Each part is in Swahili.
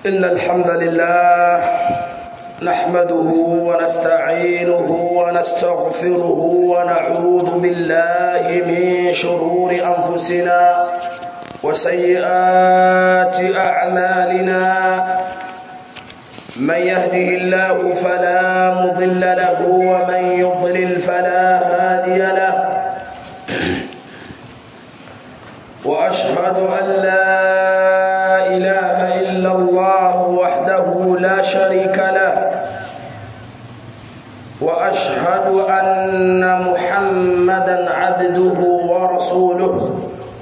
إن الحمد لله نحمده ونستعينه ونستغفره ونعوذ بالله من شرور أنفسنا وسيئات أعمالنا من يهده الله فلا مضل له ومن يضلل فلا هادي له وأشهد أن لا إله إلا الله وحده لا شريك له وأشهد أن محمدا عبده ورسوله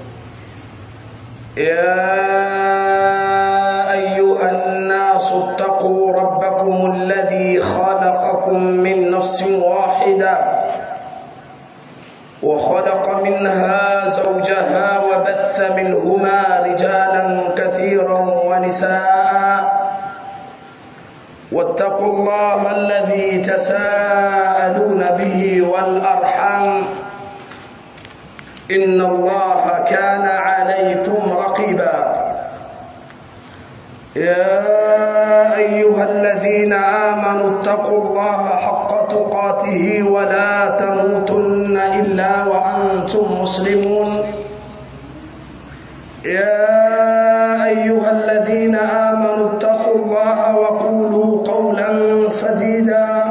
يا أيها الناس اتقوا ربكم الذي خلقكم من نفس واحدة وخلق منها زوجها وبث منهما رجالا كثيرا ونساء واتقوا الله الذي تساءلون به والأرحام إن الله كان عليكم رقيبا يا أيها الذين آمنوا اتقوا الله حق تقاته ولا تموتن إلا وأنتم مسلمون يا أيها الذين آمنوا اتقوا الله وقولوا قولا سديدا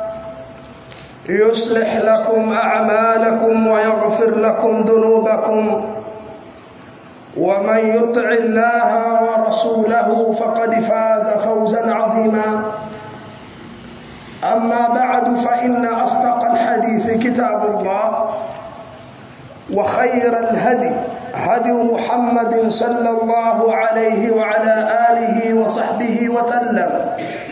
يصلح لكم أعمالكم ويغفر لكم ذنوبكم ومن يطع الله ورسوله فقد فاز فوزا عظيما أما بعد فإن أصدق الحديث كتاب الله وخير الهدي هدي محمد صلى الله عليه وعلى آله وصحبه وسلم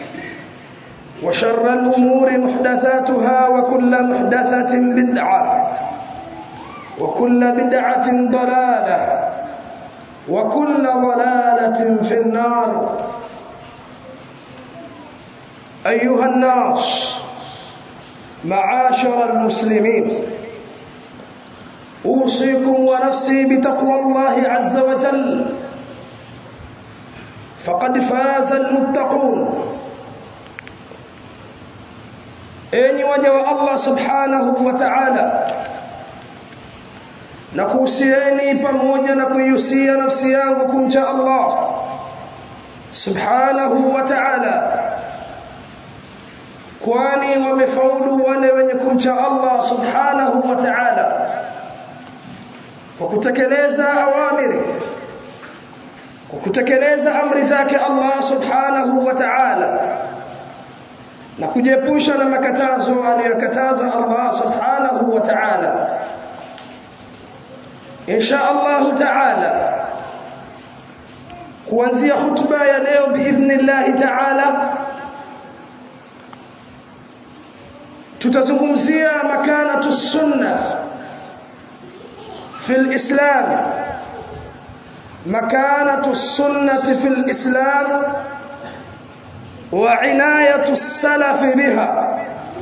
وشر الأمور محدثاتها وكل محدثة بدعة وكل بدعة ضلالة وكل ضلالة في النار. أيها الناس معاشر المسلمين أوصيكم ونفسي بتقوى الله عز وجل فقد فاز المتقون. أني وجه الله سبحانه وتعالى nakuhusieni pamoja na kuihusia nafsi yangu kumcha Allah subhanahu wa ta'ala, kwani wamefaulu wale wenye kumcha Allah subhanahu wa ta'ala kwa kutekeleza awamiri, kwa kutekeleza amri zake Allah subhanahu wa ta'ala na kujiepusha na makatazo aliyokataza Allah subhanahu wa ta'ala. Insha Allah ta'ala kuanzia khutba ya leo biidhnillah ta'ala tutazungumzia makanatu sunna fil islam, makanatu sunnati fil islam wa inayatu salaf biha.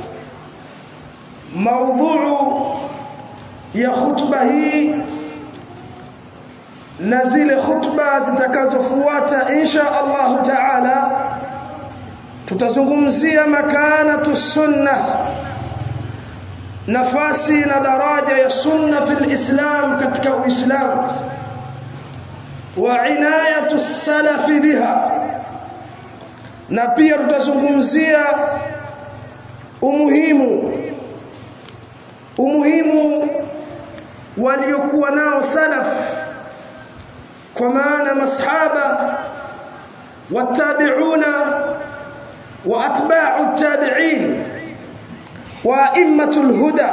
Mawduu ya khutba hii na zile khutba zitakazofuata insha Allah ta'ala tutazungumzia makanatu sunna, nafasi na daraja ya sunna fil islam, katika uislamu, wa inayatu salaf biha, na pia tutazungumzia umuhimu waliokuwa nao salaf, kwa maana masahaba watabi'una wa atba'u tabi'in wa a'immatul huda.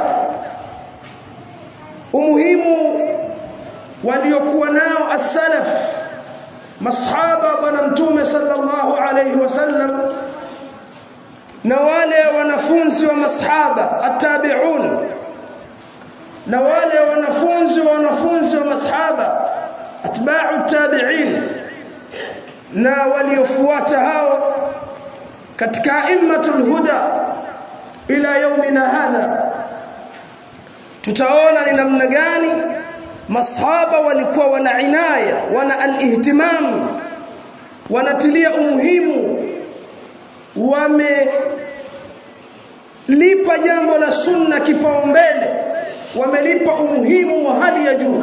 Umuhimu waliokuwa nao as-salaf, masahaba bwana mtume sallallahu alayhi wasallam, na wale wanafunzi wa masahaba at-tabi'un, na wale wanafunzi wa masahaba atba'u tabi'in, na waliofuata hao katika a'immatul huda ila yaumina hadha. Tutaona ni namna gani masahaba walikuwa wana inaya, wana al-ihtimam wanatilia umuhimu, wamelipa jambo la sunna kipaumbele, wamelipa umuhimu wa hali ya juu.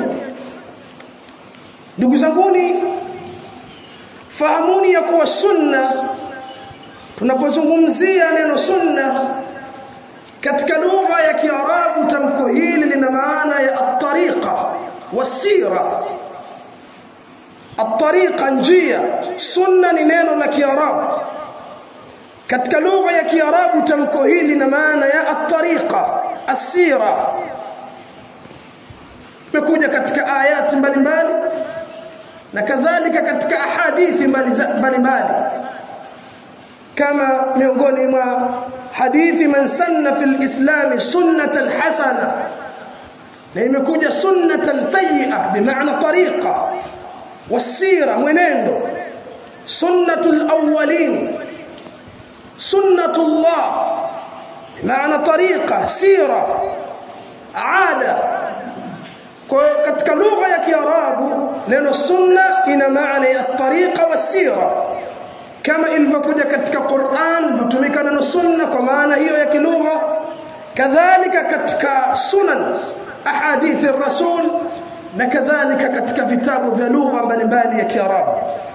Ndugu zanguni, fahamuni ya kuwa sunna, tunapozungumzia neno sunna katika lugha ya Kiarabu, tamko hili lina maana ya at-tariqa was-sira. At-tariqa, njia. Sunna ni neno la Kiarabu. Katika lugha ya Kiarabu tamko hili lina maana ya at-tariqa, as-sira. Imekuja katika ayati mbalimbali na kadhalika katika ahadithi mbalimbali, kama miongoni mwa hadithi man sanna fil islam sunnatan hasana, na imekuja sunnatan sayyi'a bimaana tariqa wasira, mwenendo. Sunnatul awwalin, sunnatullah bimaana tariqa, sira, ada. Kwa katika lugha ya Kiarabu neno sunna ina maana ya tariqa wasira, kama ilivyokuja katika Qur'an hutumika neno sunna kwa maana hiyo ya kilugha, kadhalika katika sunan ahadithi rasul, na kadhalika katika vitabu vya lugha mbalimbali ya Kiarabu.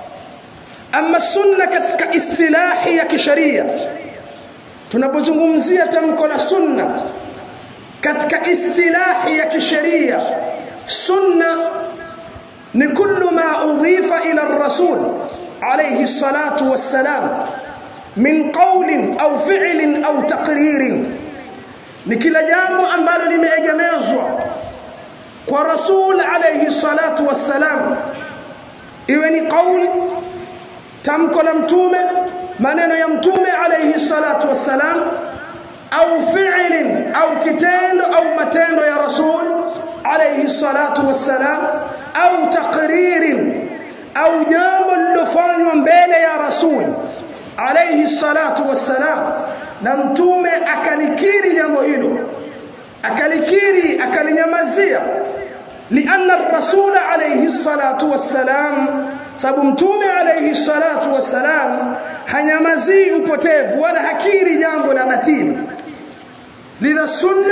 Ama sunna katika istilahi ya kisheria, tunapozungumzia tamko la sunna katika istilahi ya kisheria, sunna ni kullu ma udhifa ila ar-rasul alayhi salatu wassalam min qawlin au fi'lin au taqririn, ni kila jambo ambalo limeegemezwa kwa rasul alayhi salatu wassalam, iwe ni qauli, tamko la mtume, maneno ya mtume alayhi salatu wassalam, au fi'lin, au kitendo au matendo ya rasul alayhi salatu wassalam, au taqririn, au jambo lilofanywa mbele ya rasul alayhi salatu wassalam, na mtume akalikiri jambo hilo, akalikiri, akalinyamazia. Lianna ar-rasul alayhi salatu wassalam, sababu mtume alayhi salatu wassalam hanyamazii upotevu wala hakiri jambo la batili. Lidha sunna,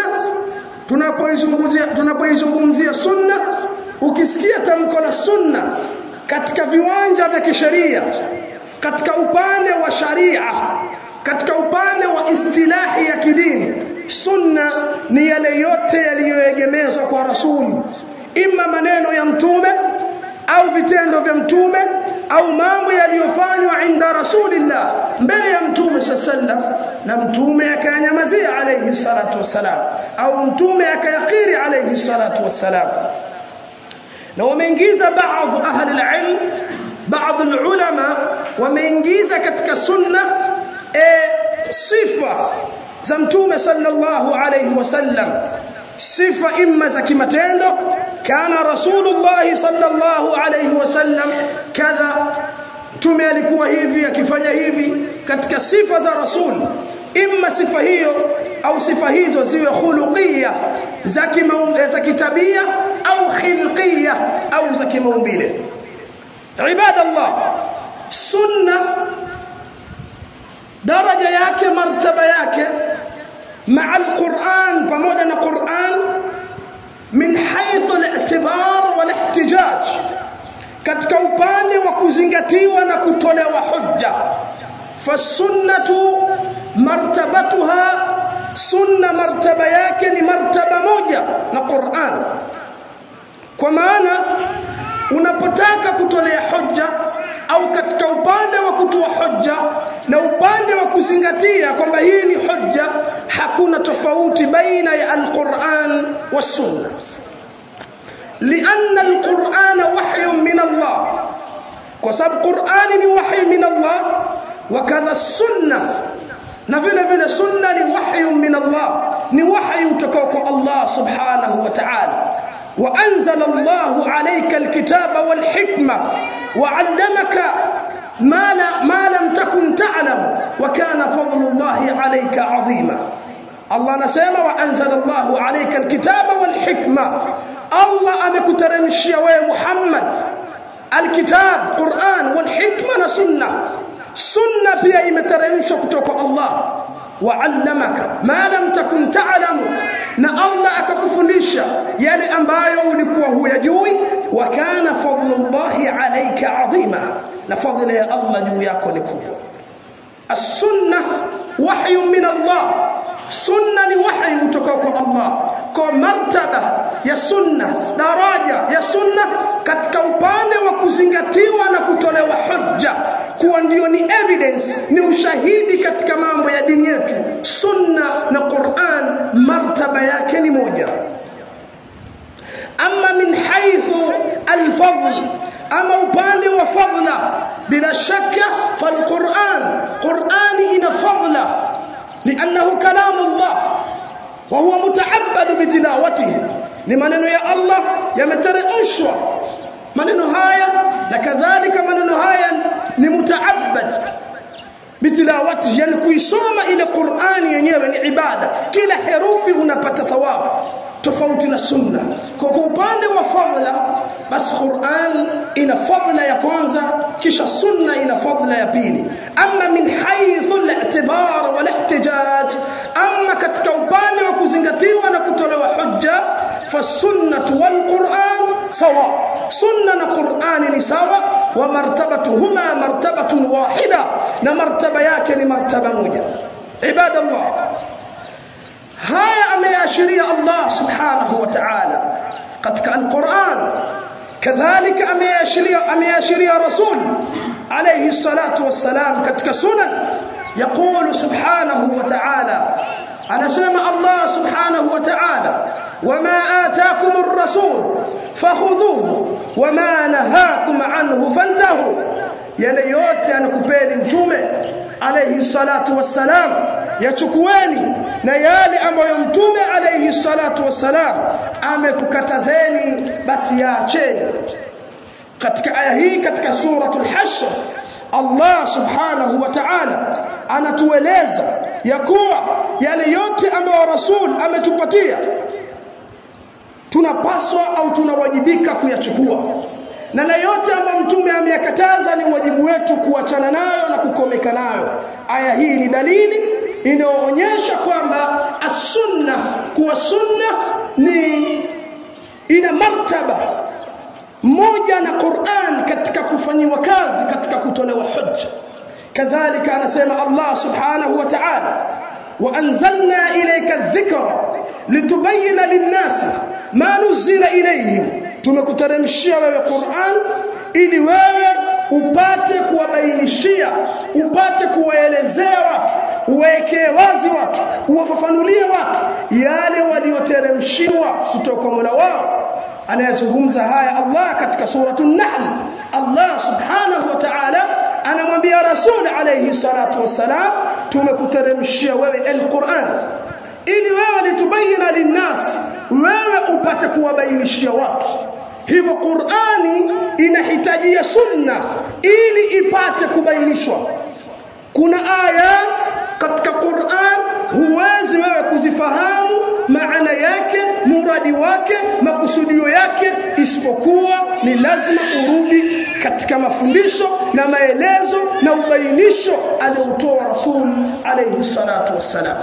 tunapoizungumzia sunna, ukisikia tamko la sunna katika viwanja vya kisheria, katika upande wa sharia, katika upande wa istilahi ya kidini, sunna ni yale yote yaliyoegemezwa kwa rasuli, imma maneno ya mtume au vitendo vya mtume au mambo yaliyofanywa inda rasulillah, mbele ya mtume sallallahu, na mtume akayanyamazia alayhi salatu wassalam, au mtume akayakiri alayhi salatu wassalam. Na wameingiza baadhi ahli al-ilm, baadhi al-ulama wameingiza katika sunna sifa za mtume sallallahu alayhi wasallam, sifa imma za kimatendo, kana rasulullah sallallahu alayhi wasallam kadha, mtume alikuwa hivi akifanya hivi, katika sifa za rasul. Imma sifa hiyo au sifa hizo ziwe khuluqiyya, za kitabia, au khilqiyya, au za kimaumbile. Ibadallah, sunna daraja yake, martaba yake مع القرآن، pamoja na Qur'an، min haythu al-i'tibar wal-ihtijaj, katika upande wa kuzingatiwa na kutolewa hujja. Fasunnatu martabatuha, sunna martaba yake ni martaba moja na Qur'an. Kwa maana unapotaka kutolea hujja, au katika upande wa kutoa hujja na upande wa kuzingatia kwamba hii ni hujja, hakuna tofauti baina ya al-Qur'an was-sunnah. Lianna al-Qur'ana wahyun min Allah, kwa sababu Qur'ani ni wahy min Allah, wa kadha as-sunnah, na vile vile sunna ni wahyun min Allah, ni wahy utokao kwa Allah subhanahu wa ta'ala. وأنزل الله عليك الكتاب والحكمة وعلمك ما لم تكن تعلم وكان فضل الله عليك عظيما. الله نسمى وأنزل الله عليك الكتاب والحكمة، الله أمكترمشي ويا محمد alkitab Qur'an wal hikma na sunna. Sunna pia imeteremshwa kutoka Allah. Wa'allamaka ma lam takun ta'lamu, na Allah akakufundisha yale ambayo ulikuwa huyajui. Wa kana fadlullahi alayka adhima, na fadhila ya Allah juu yako ni kubwa. As-sunnah wahyun min Allah, sunna ni wahyi kutoka kwa Allah. Kwa martaba ya sunna, daraja ya sunna katika upande wa kuzingatiwa na kutolewa hujja kuwa ndio ni evidence, ni ushahidi katika mambo ya dini yetu, sunna na Qur'an martaba yake ni moja. Ama min haythu al-fadl, ama upande wa fadla, bila shaka fal-Qur'an, Qur'ani ina fadla li'annahu kalam Allah wa huwa muta'abbad bi tilawatihi, ni maneno ya Allah yameteremshwa maneno haya, na kadhalika maneno haya ni mutaabbad bitilawati, yani kuisoma ile Qur'ani yenyewe ni ibada, kila herufi unapata thawabu tofauti na sunna. Kwa upande wa fadhila bas Qur'an ina fadhila ya kwanza, kisha sunna ina fadhila ya pili. Amma min haythu al-i'tibar wal ihtijaj, amma katika upande wa kuzingatiwa na kutolewa hujja, fa sunnatu wal Qur'an sawa, sunna na Qur'ani ni sawa. Wa martabatuhuma martabatun wahida, na martaba yake ni martaba moja. Ibadallah, haya ameashiria Allah subhanahu wa ta'ala katika al-Qur'an, kadhalika ameashiria Rasul alayhi salatu wassalam katika sunan. Yaqulu subhanahu wa ta'ala, anasema Allah subhanahu wa ta'ala, wama ataakum ar-rasul fakhudhuhu wama nahakum anhu fantahu, yale yote anakupeni mtume alayhi salatu wassalam yachukueni, na yale ambayo mtume alayhi salatu wassalam amekukatazeni basi yaacheni. Katika aya hii katika suratul Hashr, Allah subhanahu wa ta'ala anatueleza ya kuwa yale yote ambayo Rasul ametupatia tunapaswa au tunawajibika kuyachukua, na la yote ambayo mtume ameyakataza ni wajibu wetu kuachana nayo na kukomeka nayo. Aya hii ni dalili inayoonyesha kwamba as-sunna, kuwa sunna ni ina martaba moja na Qur'an katika kufanyiwa kazi, katika kutolewa hujja. Kadhalika anasema Allah subhanahu wa ta'ala, wa anzalna ilayka adh-dhikra litubayyana lin-nasi ma nuzila ilayhim, tumekuteremshia wewe Qur'an ili wewe upate kuwabainishia, upate kuwaelezea watu, uwekee wazi watu, uwafafanulie watu yale walioteremshiwa kutoka kwa Mola wao. Anayazungumza haya Allah katika suratul Nahl. Allah subhanahu wa ta'ala anamwambia Rasul alayhi salatu wassalam, tumekuteremshia wewe al-Qur'an ili wewe litubayina linnas, wewe upate kuwabainishia watu. Hivyo Qur'ani inahitajia sunna ili ipate kubainishwa. Kuna ayat katika Qur'an huwezi wewe kuzifahamu maana yake, muradi wake, makusudio yake, isipokuwa ni lazima urudi katika mafundisho na maelezo na ubainisho aliotoa Rasul alayhi salatu wassalam.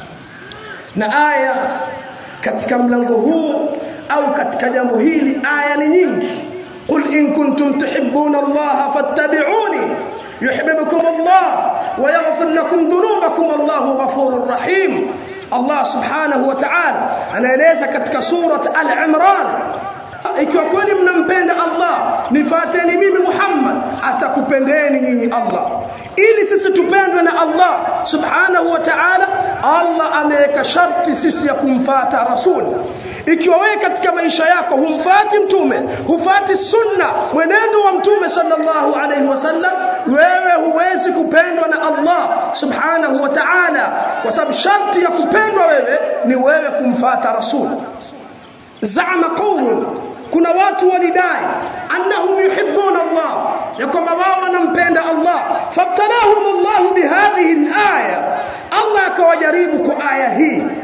Na aya katika mlango huu au katika jambo hili aya ni nyingi. Qul in kuntum tuhibbuna Allah fattabi'uni yuhibbukum Allah wa yaghfir lakum dhunubakum Allahu ghafurur rahim. Allah subhanahu wa ta'ala anaeleza katika surat Al-Imran, ikiwa kweli mnampenda Allah nifuateni mimi Muhammad, atakupendeni nyinyi Allah. Ili sisi tupendwe na Allah subhanahu wa ta'ala, Allah ameweka sharti sisi ya kumfuata Rasul. Ikiwa wewe katika maisha yako humfuati mtume, hufuati sunna, mwenendo wa mtume sallallahu alayhi wasallam, wewe huwezi kupendwa na Allah subhanahu wa ta'ala, kwa sababu sharti ya kupendwa wewe ni wewe kumfuata Rasul. Za'ama qawmun, kuna watu walidai annahum yuhibbuna Allah, yakoma wao wanampenda Allah. Fabtalahum Allah bihadhihi al-aya, Allah akawajaribu kwa aya hii.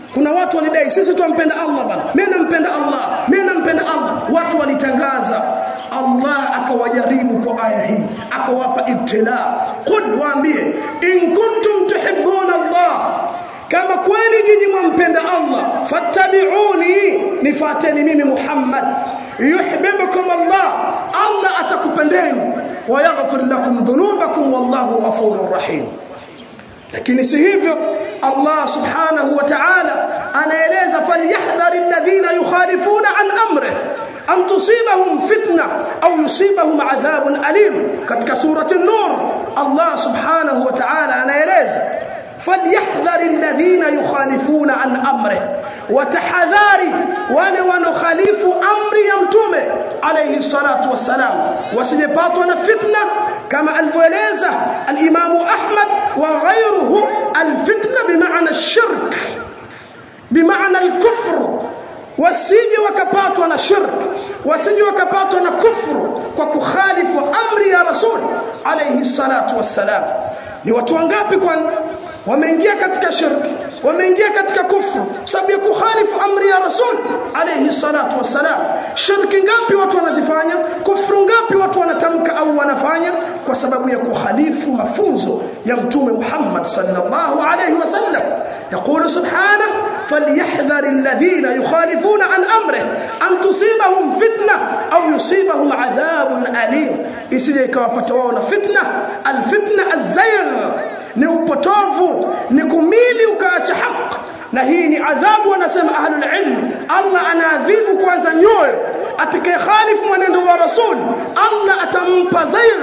Kuna watu walidai sisi tumpenda Allah bana. Mimi nampenda Allah. Mimi nampenda Allah. Watu walitangaza. Allah akawajaribu kwa aya hii. Akawapa ibtila. Qul waambie in kuntum tuhibbuna Allah. Kama kweli nyinyi mwampenda Allah, fattabi'uni, nifuateni mimi Muhammad. Yuhibbukum Allah. Allah atakupendeni wa yaghfir lakum dhunubakum wallahu ghafurur rahim. Lakini si hivyo, Allah subhanahu wa ta'ala anaeleza falyahdhari alladhina yukhalifuna an amrihi an tusibahum fitna au yusibahum adhabun alim. Katika surati an-nur Allah subhanahu wa ta'ala anaeleza falyahdhari alladhina yukhalifuna an amrihi, watahadhari wale wanokhalifu amri ya mtume alayhi salatu wassalam wasijepatwa na fitna, kama alivyoeleza al-Imam Ahmad wa ghayruhu. Al-fitna bimaana ash-shirk, bimaana al-kufr. Wasije wakapatwa na shirk, wasije wakapatwa na kufru kwa kukhalifu amri ya Rasul alayhi salatu wassalam. Ni watu wangapi kwani wameingia katika shirki, wameingia katika kufru sababu ya kukhalifu amri ya Rasul alayhi salatu wassalam? Shirki ngapi watu wanazifanya, kufru ngapi watu wanatamka au wanafanya kwa sababu ya kukhalifu mafunzo ya mtume Muhammad sallallahu alayhi wasallam. Yaqulu subhanahu falyahdhari alladhina yukhalifuna an amrihi an tusibahum fitna au yusibahum adhabun alim. Isije ikawapata wao na fitna. Alfitna az-zayg, ni upotovu, ni kumili ukaacha haki, na hii ni adhabu. Wanasema ahlul ilm, Allah anaadhibu kwanza nyoyo. Atakayekhalifu mwenendo wa Rasul, Allah atampa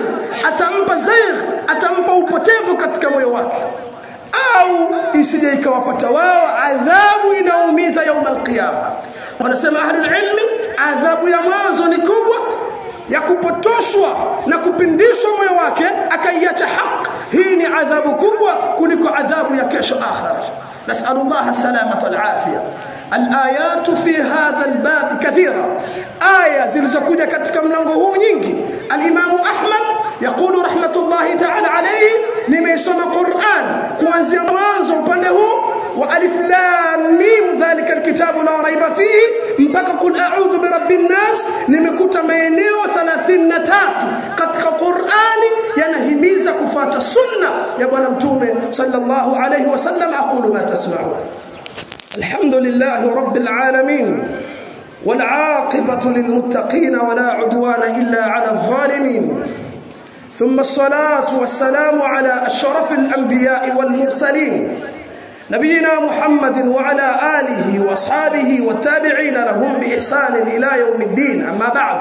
zayg, atampa upotevu katika moyo wake. Au isije ikawapata wao adhabu inaumiza يوم القيامه. Wanasema ahlul ilm, adhabu ya mwanzo ni kubwa ya kupotoshwa na kupindishwa moyo wake akaiacha haki. Hii ni adhabu kubwa kuliko adhabu ya kesho akhira. Nas'alullah salamata wal afia. Al-ayat fi hadha al-bab kathira. Aya zilizokuja katika mlango huu nyingi. Al-Imam Ahmad yaqulu rahmatullahi ta'ala alayhi, nimeisoma Qur'an kuanzia mwanzo upande huu wa alif lam mim dhalika alkitabu la raiba fihi mpaka qul a'udhu birabbin nas. Nimekuta maeneo 33 katika Qur'ani yanahimiza kufuata sunna ya bwana mtume sallallahu alayhi wasallam. Aqulu ma tasma'un. Alhamdulillahi rabbil alamin wal 'aqibatu lil muttaqin wa la 'udwana illa 'ala adh-dhalimin. ثم الصلاة والسلام على أشرف الأنبياء والمرسلين نبينا محمد وعلى آله وأصحابه والتابعين لهم بإحسان إلى يوم الدين. أما بعد،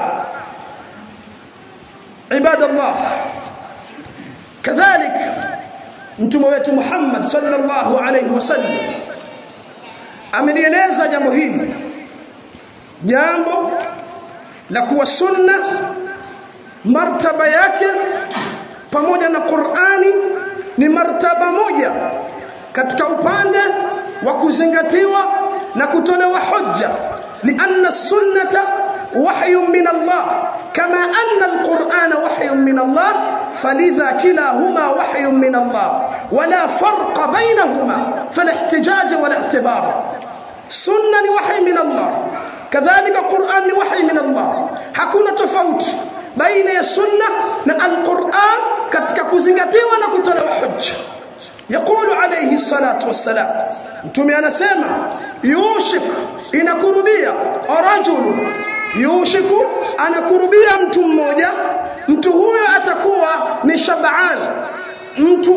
عباد الله، كذلك mtume wetu Muhammad sallallahu alayhi wasallam amelieleza jambo hili, jambo la kuwa sunna martaba yake pamoja na Qur'ani ni martaba moja katika upande wa kuzingatiwa na kutolewa hujja, lianna sunnata wahyun min Allah kama anna alqur'ana wahyun min Allah, falidha kilahuma wahyun min Allah wala farqa bainahuma fala ihtijaj wala i'tibar. Sunna ni wahy min Allah, kadhalika Qur'an ni wahy min Allah. Hakuna tofauti baina ya sunna na alquran katika kuzingatiwa na kutolewa hujja. Yaqulu alayhi salatu wassalam, mtume anasema yushik, inakurubia rajulu, yushiku, anakurubia mtu mmoja, mtu huyo atakuwa ni shabaan, mtu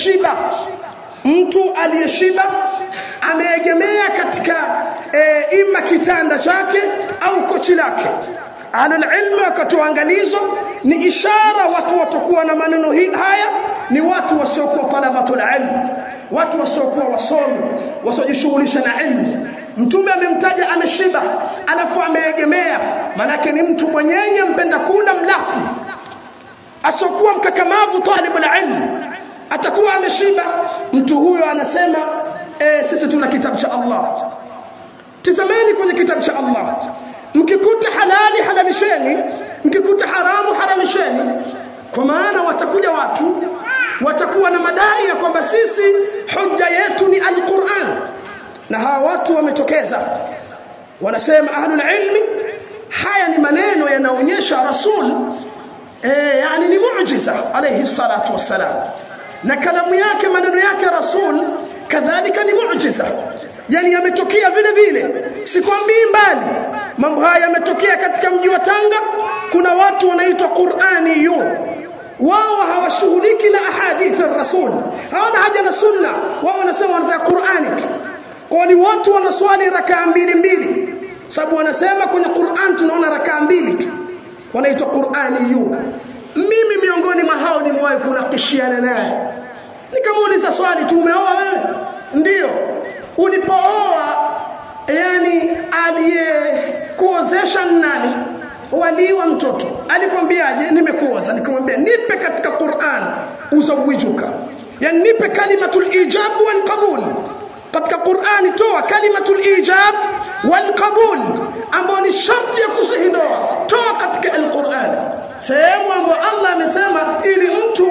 aliyeshiba ameegemea katika ima kitanda chake au kochi lake. Ahlul ilm wakatuangalizo ni ishara watu watakuwa na maneno haya ni watu wasiokuwa talabatul ilm, watu wasiokuwa wasomi, wasiojishughulisha na ilmu. Mtume amemtaja ameshiba alafu ameegemea, maana ni mtu mwenyenye mpenda kula mlafi, asiokuwa mkakamavu talibul ilm, atakuwa ameshiba. Mtu huyo anasema sisi tuna kitabu cha Allah. Tazameni kwenye kitabu cha Allah, mkikuta halali halalisheni, mkikuta haramu haramisheni. Kwa maana watakuja watu watakuwa na madai ya kwamba sisi hujja yetu ni alquran na hawa watu wametokeza wanasema ahlul ilmi haya ni maneno yanaonyesha rasul yani ni muujiza alayhi salatu wassalam na kalamu yake maneno yake rasul kadhalika ni muujiza yani yametokea vile vile sikwambii mbali mambo haya yametokea katika mji wa Tanga kuna watu wanaitwa Qur'aniyun wao hawashughuliki na ahadith ar-rasul hawana haja na sunna wao wanasema wanataka Qur'ani tu kwa ni watu wanaswali rakaa mbili sababu wanasema kwenye Qur'an tunaona rakaa mbili tu wanaitwa Qur'aniyun mimi miongoni mwa hao nimewahi kunakishiana naye nikamuuliza swali tu umeoa wewe ndio ulipooa yani aliyekuozesha nani wali wa mtoto alikwambiaje nimekuoza nikamwambia nipe katika Qur'an uzawijuka yani nipe kalimatul ijab wal qabul katika Qur'ani toa kalimatul ijab wal qabul ambayo ni sharti ya kusahi ndoa toa katika al-Qur'an sehemu ambayo Allah amesema ili mtu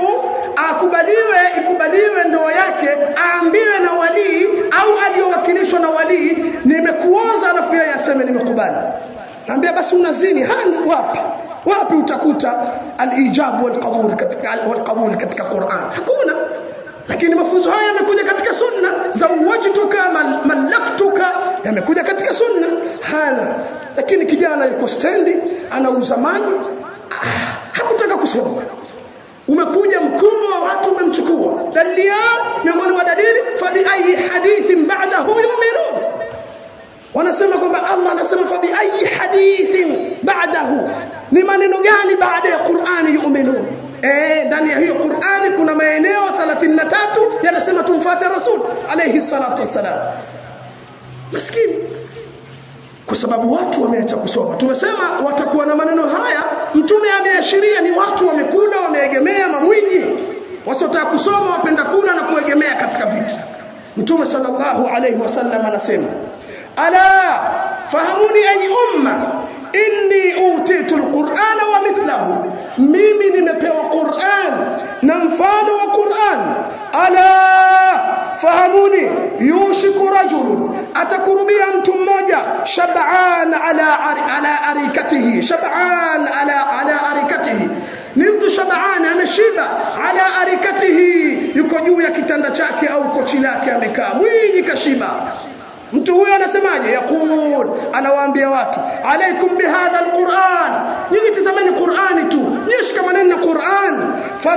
ikubaliwe ndoa yake aambiwe na wali au aliyowakilishwa na wali nimekuoza alafu yeye aseme nimekubali naambia basi unazini wapi utakuta al-ijab wal qabul katika Qur'an hakuna lakini mafunzo haya yamekuja katika sunna zawajtuka malaktuka yamekuja katika sunna hana lakini kijana yuko stendi anauza maji hakutaka kusoma umekuja mkubwa wa watu umemchukua dalia miongoni mwa dalili fa bi ayi hadithin ba'dahu yu'minun wanasema kwamba Allah anasema fa bi ayi hadithin ba'dahu ni maneno gani baada ya Qur'ani yu'minun ndani ya hiyo Qur'ani kuna maeneo 33 yanasema tumfuate Rasul alayhi salatu wasalam maskini kwa sababu watu wameacha kusoma tumesema watakuwa na maneno haya mtume ameashiria ni watu wamekula wameegemea mamwinyi wasotaka kusoma wapenda kula na kuegemea katika vitu mtume sallallahu alayhi wasallam anasema ala fahamuni ay umma inni utitu alqur'ana wa mithluhu mimi nimepewa Qur'an na mfano wa Qur'an ala fahamuni yushiku rajulun atakurubia mtu mmoja shab'an ala arikatihi shab'an ala arikatihi ni mtu shab'an ameshiba ala arikatihi yuko juu ya kitanda chake au kochi lake amekaa mwingi kashiba mtu huyo anasemaje yaqul anawaambia watu alaikum bihadha alquran nyinyi tazameni Qur'ani tu nyishikamaneni na Qur'an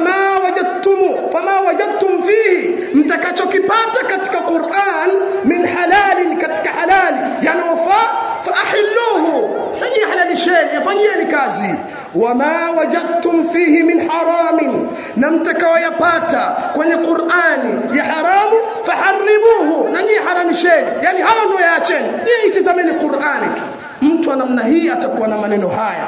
fama wajadtum fihi mtakachokipata katika Qur'an min halalin katika halali yanawafaa faahilluhu yani halalishen yafanyeni kazi wama wajadtum fihi min haramin na mtakaoyapata kwenye Qur'ani ya haramu faharribuhu na nyinyi haramisheni yani hayo ndio yaacheni nyinyi tazameni Qur'ani tu mtu wa namna hii atakuwa na maneno haya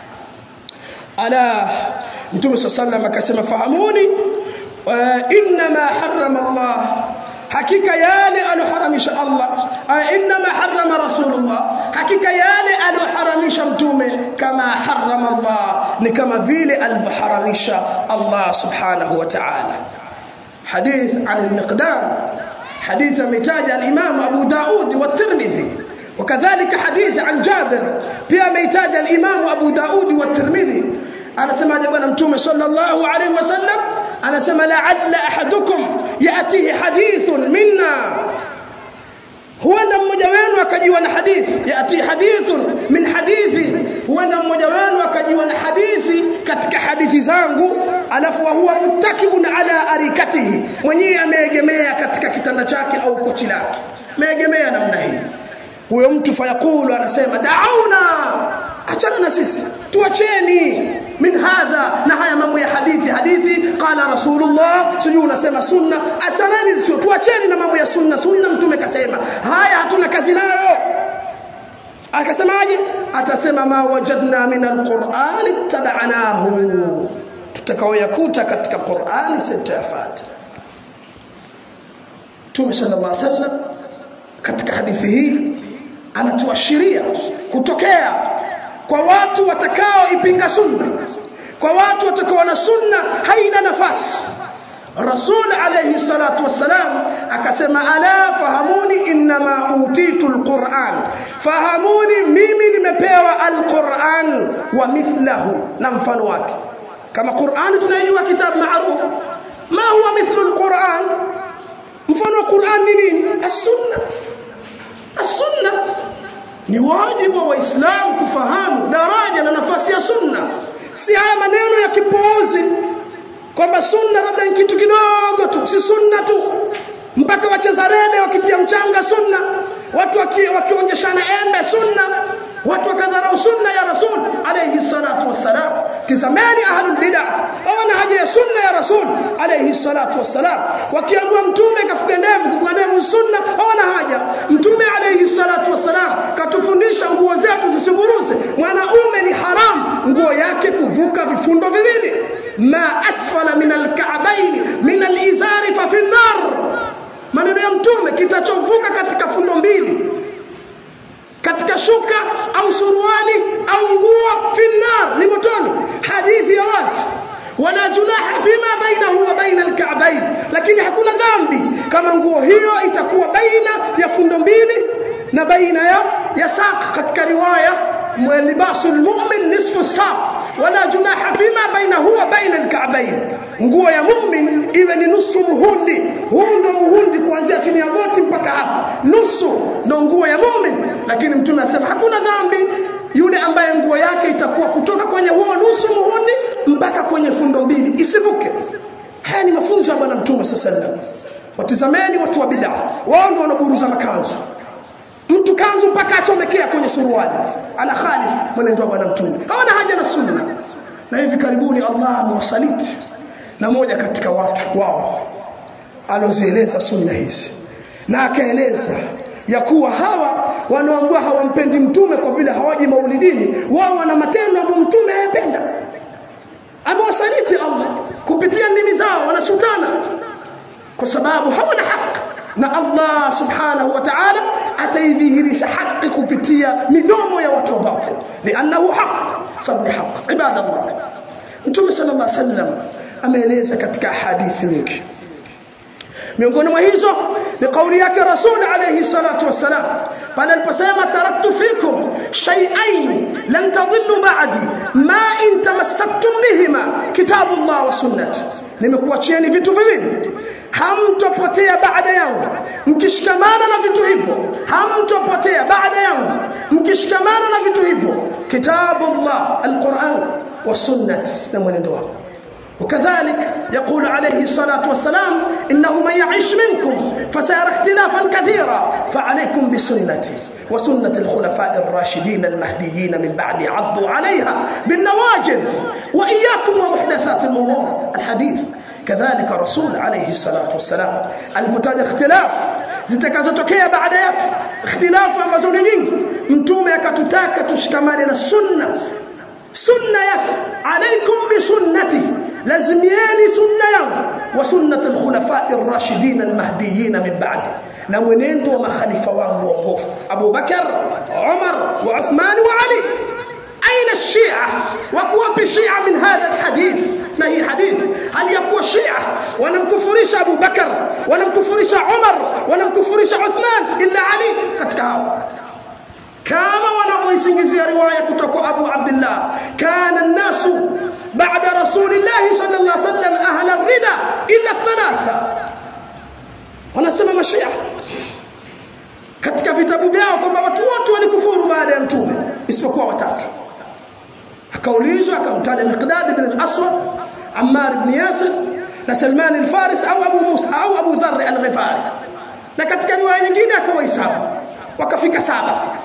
ala Mtume sallallahu akasema fahamuni inma harrama Allah hakika yale aloharamisha Allah inma harrama rasulullah hakika yale aloharamisha mtume kama harrama Allah ni kama vile alharamisha Allah subhanahu wa ta'ala hadith an al-miqdam hadith ametaja al-imam Abu Daud wa Tirmidhi وكذلك حديث عن جابر pia ametaja al-imam Abu Daud wa Tirmidhi anasema bwana mtume sallallahu alayhi wasallam anasema la'alla ahadukum yatihi hadithun minna huenda mmoja wenu akajiwa na hadithi yati hadithun min hadithi huenda mmoja wenu akajiwa na hadithi katika hadithi zangu alafu huwa muttakiun ala arikatihi mwenyewe ameegemea katika kitanda chake au kochi lake ameegemea namna hii huyo mtu fayakulu anasema da'auna achana na sisi tuacheni min hadha na haya mambo ya hadithi qala rasulullah sijui unasema sunna achanani tuacheni na mambo ya sunna mtume kasema haya hatuna kazi nayo akasemaje atasema ma wajadna min alquran ittaba'nahu tutakaoyakuta katika Qur'ani sitayafuata Mtume sallallahu alaihi wasallam katika hadithi hii anatuashiria kutokea kwa watu watakao ipinga sunna kwa watu watakao na sunna haina nafasi Rasul alayhi salatu wassalam akasema ala fahamuni inma utitu alquran, fahamuni mimi nimepewa alquran wa mithlahu, na mfano wake. Kama Qur'an tunajua kitabu maarufu, ma huwa mithlu alquran? Mfano wa Qur'an ni nini? As-sunnah. As-sunnah ni wajibu wa Waislamu kufahamu daraja na nafasi ya sunna. Si haya maneno ya kipuuzi kwamba sunna labda ni kitu kidogo tu, si sunna tu. Mpaka wacheza rede wakitia mchanga sunna, watu wakionyeshana embe sunna, watu wakadharau sunna ya Rasul alayhi salatu wassalam. Tazameni ahlul bid'ah, hawana haja ya sunna ya Rasul alayhi salatu wassalam. Wakiambiwa mtume kafuga ndevu sunna, hawana haja. Mtume alayhi salatu wassalam katufundisha nguo zetu zisiburuze. Mwanaume ni haram nguo yake kuvuka vifundo viwili. Ma asfala min al-ka'bayn min al-izari fa fi an-nar. Maneno ya mtume, kitachovuka katika fundo mbili, katika shuka au suruali au nguo, fi an-nar, ni motoni. Hadithi ya wazi. Wala junaha fima bainahu wa baina al-ka'bayn, lakini hakuna dhambi kama nguo hiyo itakuwa baina ya fundo mbili na baina ya saq. Katika riwaya libasul mu'min nisfu saq, wala junaha fima bainahu wa baina al-ka'bayn, nguo ya mu'min iwe ni nusu muhundi. Huu ndo muhundi kuanzia chini ya goti mpaka hapa, nusu ndo nguo ya mu'min. Lakini mtume anasema hakuna dhambi yule ambaye nguo yake itakuwa kutoka kwenye huo nusu muhundi mpaka kwenye fundo mbili, isivuke. Haya ni mafunzo ya bwana mtume sallallahu alaihi wasallam. Watazameni watu wa bid'ah, wao ndio wanaburuza makanzu. Mtu kanzu mpaka achomekea kwenye suruali, ana khalif mwenendo wa bwana mtume, hawana haja na sunna. Na hivi karibuni Allah amewasaliti na moja katika watu wao alozieleza sunna hizi, na akaeleza ya kuwa hawa wanaoambia hawampendi mtume kwa vile hawaji maulidini, wao wana matendo ambayo mtume hayapenda. Amewasaliti Allah kupitia ndimi zao, wanasutana kwa sababu hawana haki, na Allah subhanahu wa ta'ala ataidhihirisha haki kupitia midomo ya watu wa batil, li'annahu haq sababu haq. Ibadallah, mtume sallallahu alaihi wasallam ameeleza katika hadithi nyingi. Miongoni mwa hizo ni kauli yake Rasul alayhi salatu wassalam pale aliposema taraktu fikum shay'ain lan tadhillu ba'di ma in tamassaktum bihima kitabullah wa sunnati, nimekuachieni vitu viwili hamtopotea baada yangu mkishikamana na vitu hivyo, hamtopotea baada yangu mkishikamana na vitu hivyo, kitabullah alquran wa sunnati, na mwenendo wako. وكذلك يقول عليه الصلاة والسلام إنه من يعيش منكم فسيرى اختلافا كثيرا فعليكم بسنتي وسنة الخلفاء الراشدين المهديين من بعد عضوا عليها بالنواجذ وإياكم ومحدثات الأمور. الحديث كذلك رسول عليه الصلاة والسلام البتاج اختلاف zitakazotokea baada ya ikhtilafu ambazo ni nyingi, mtume akatutaka tushikamane na sunna yake. Alaikum bi sunnati, lazimieni sunna yangu, wa sunnat al-khulafa'i ar-rashidin al-mahdiyyin min ba'di, na mwenendo wa makhalifa wangu waongofu Abu Bakar, Umar wa Uthman wa Ali. أين الشيعة وقوة الشيعة من هذا الحديث؟ ما هي حديث هل يقوى الشيعة ولم كفرش أبو بكر ولم كفرش عمر ولم كفرش عثمان إلا علي كتكاو. كما ونقويسنجزي رواية تتكو أبو عبد الله كان الناس بعد رسول الله صلى الله عليه وسلم أهل الردى إلا الثلاثة. ونسمى مشيعة katika vitabu vyao kwamba watu wote walikufuru baada ya mtume isipokuwa watatu. Akaulizwa akamtaja Miqdad ibn al-Aswad, Ammar ibn Yasir na Salman al-Farisi au Abu Musa au Abu Dharr al-Ghifari, na katika riwaya nyingine akawahesabu wakafika 7.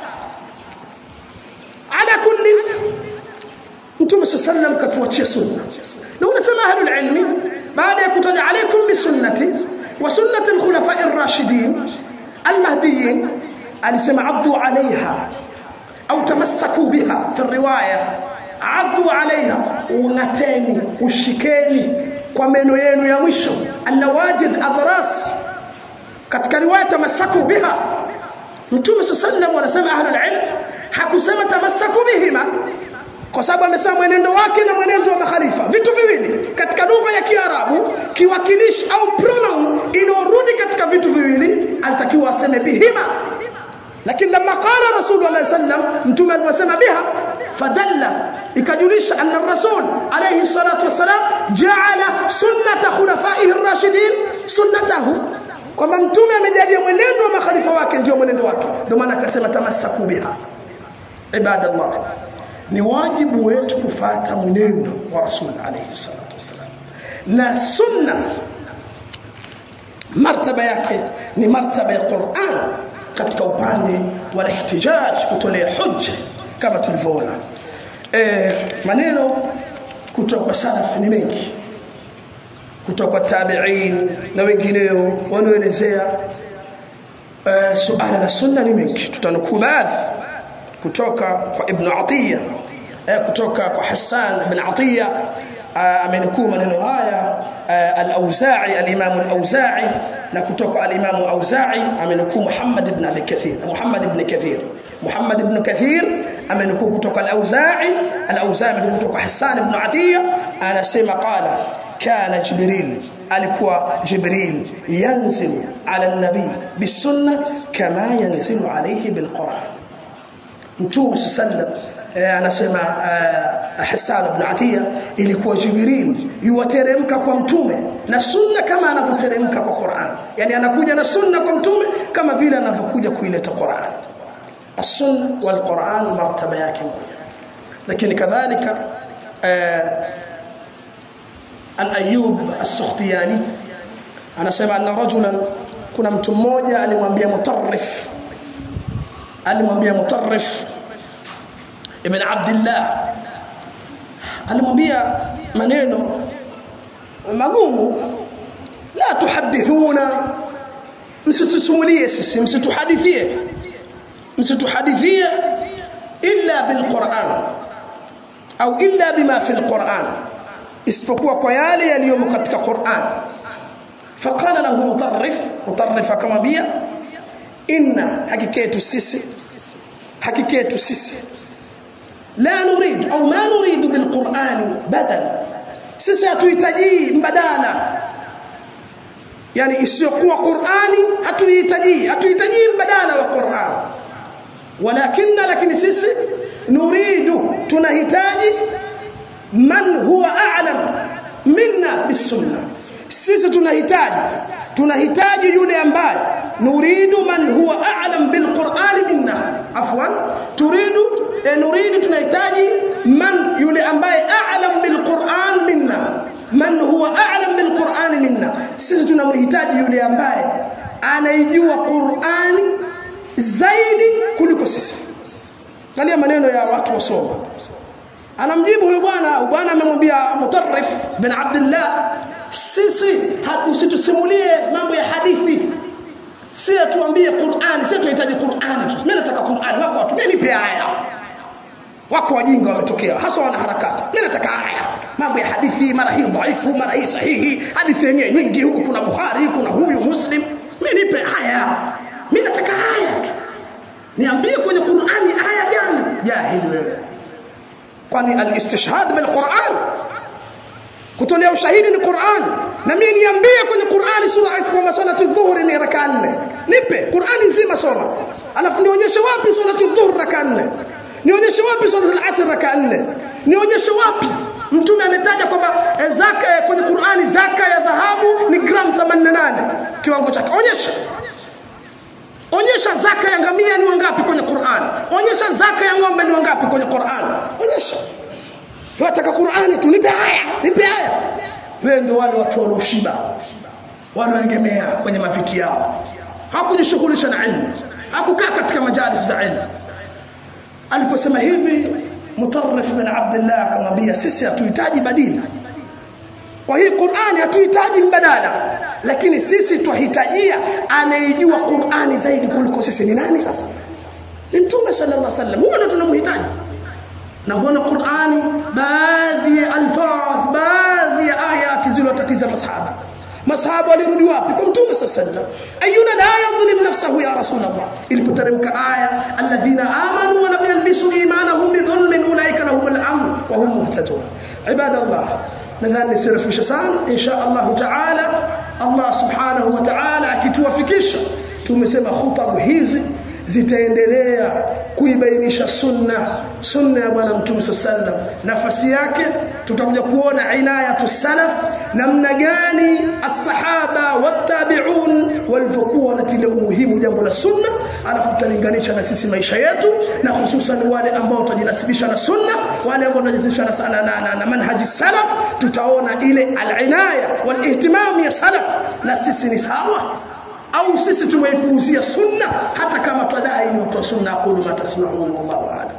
Ala kulli, mtume sallallahu katuachia sunna. Na unasema ahlul ilmi baada ya kutaja alaykum bi sunnati wa sunnati al-khulafa'i ar-rashidin المهديين alisema addu alaiha au tamassaku biha. Fi riwaya addu alaiha, ungateni ushikeni kwa meno yenu ya mwisho, alawajid adras. Katika riwaya tamassaku biha, mtume sallallahu anasema ahlul ilm hakusema tamassaku bihima, kwa sababu amesema mwenendo wake na mwenendo wa makhalifa vitu viwili katika lugha ya Kiarabu. Kiwakilishi au pronoun inorudi katika vitu viwili alitakiwa aseme bihima, lakini lama qala Rasulullah sallam mtume aliposema biha fadalla ikajulisha anna rasul alayhi salatu wasalam ja'ala sunnata khulafaihi ar-rashidin sunnatahu, kwamba mtume amejalia mwenendo wa makhalifa wake ndio mwenendo wake. Ndio maana akasema tamassaku biha. Ibadallah, ni wajibu wetu kufuata mwenendo wa Rasul alayhi salatu wasalam, na sunna martaba yake ni martaba ya Qur'an katika upande wa ihtijaj, kutolea hujja kama tulivyoona. Maneno kutoka kwa salaf ni mengi, kutoka kwa tabi'in na wengineo wanaoelezea suala la sunna ni mengi. Tutanukuu baadhi kutoka kwa Ibn Atiyya, kutoka kwa Hassan ibn Atiyya amenukuu maneno haya al-Auza'i, al-Imam al-Auza'i, na kutoka al-Imam al-Auza'i amenukuu Muhammad ibn Kathir amenukuu kutoka al-Auza'i amenukuu kutoka Hassan ibn Atiyya, anasema qala kana Jibril, alikuwa Jibril yanzilu ala an-nabi bis-sunnah kama yanzilu alayhi bil-Qur'an. Mtume sallam anasema Hassan ibn Atiyya, ilikuwa Jibril yuwateremka kwa mtume na sunna kama anavyoteremka kwa Qur'an, yani anakuja na sunna kwa mtume kama vile anavyokuja kuileta Qur'an. As-sunna wal Qur'an martaba yake moja. Lakini kadhalika Al-Ayyub As-Sukhtiyani anasema anna rajulan, kuna mtu mmoja alimwambia Mutarrif ibn Abdullah, alimwambia maneno magumu, la tuhadithuna, msitusimulie sisi, msituhadithie illa bil Qur'an au illa bima fi al-Qur'an, isipokuwa kwa yale yaliyomo katika Qur'an. Faqala lahu Mutarrif akamwambia inna hakiketu sisi la nurid au ma nuridu bil Qur'an badala, sisi hatuhitaji mbadala, yani isiyokuwa Qur'ani hatuhitaji mbadala wa Qur'an, lakini sisi nuridu, tunahitaji man huwa a'lam minna bis-sunnah, sisi tunahitaji yule ambaye nuridu man huwa a'lam bil Qur'an minna, nuridu tunahitaji man yule ambaye a'lam bil Qur'an minna, man huwa a'lam bil Qur'an minna, sisi tunamhitaji yule ambaye anaijua Qur'ani zaidi kuliko sisi. Angalia maneno ya watu wasoma. Anamjibu huyu bwana amemwambia Mutarrif bin Abdullah, sisi usitusimulie mambo ya hadithi, sisi tuambie Qur'ani, sisi tunahitaji Qur'ani tu. Mimi nataka Qur'ani, wako watu nipe aya, wako wajinga wametokea hasa wana harakati, mimi nataka aya, mambo ya hadithi mara hii dhaifu mara hii sahihi, hadithi yenyewe nyingi, huku kuna Bukhari kuna huyu Muslim, mimi nipe aya, mimi nataka aya tu, niambie kwenye Qur'ani aya gani? Jahili wewe, kwani al-istishhad bil Qur'an, kutolea ushahidi ni Qur'an, na mimi niambie kwenye Qur'ani sura kwa salatu dhuhuri ni raka 4, nipe Qur'ani nzima soma, alafu nionyeshe wapi salatu dhuhuri raka 4, nionyeshe wapi salatu al-asr raka 4, nionyeshe wapi mtume ametaja kwamba zaka kwenye Qur'ani, zaka ya dhahabu ni gram 88 kiwango chake, onyesha zaka ya ngamia ni wangapi kwenye Qur'an, onyesha zaka ya ng'ombe ni wangapi kwenye Qur'an, onyesha. Wataka Qur'ani tu, nipe aya. Wewe ndio wale watu walioshiba, wanaoegemea kwenye mafiti yao, hakujishughulisha na ilmu, hakukaa katika majalis za ilmu. Aliposema hivi Mutarrif bin Abdullah akamwambia, sisi hatuhitaji badili kwa hii Qur'ani, hatuhitaji mbadala, lakini sisi tuhitajia anayejua Qur'ani zaidi kuliko sisi. Ni nani sasa? Ni Mtume sallallahu alaihi wasallam, huyo ndo tunamhitaji. Na mbona Qur'ani baadhi ya alfaz, baadhi ya ayati zilizotatiza masahaba walirudi wapi? Kwa Mtume sallallahu alaihi wasallam. Ayuna la yadhlim nafsahu ya Rasulullah, ilipoteremka aya alladhina amanu wa lam يلبسوا إيمانهم بظلم أولئك لهم الأمن وهم مهتدون. عباد الله nadhani sirafisha sana insha Allah taala. Allah subhanahu wa ta'ala akituwafikisha, tumesema khutba hizi zitaendelea kuibainisha sunna ya bwana Mtume sallam, nafasi yake. Tutakuja kuona inayatu salaf, namna gani as-sahaba wat-tabi'un walivyokuwa wanatilia umuhimu jambo la sunna, alafu tutalinganisha na sisi maisha yetu, na hususan wale ambao tutajinasibisha na sunna, wale ambao tunajinasibisha na manhaji salaf. Tutaona ile al-inaya wal-ihtimam ya salaf, na sisi ni sawa au sisi tumeipuuzia sunna hata kama twadai ni watu wa sunna. Aqulu ma tasma'un wallahu a'lam.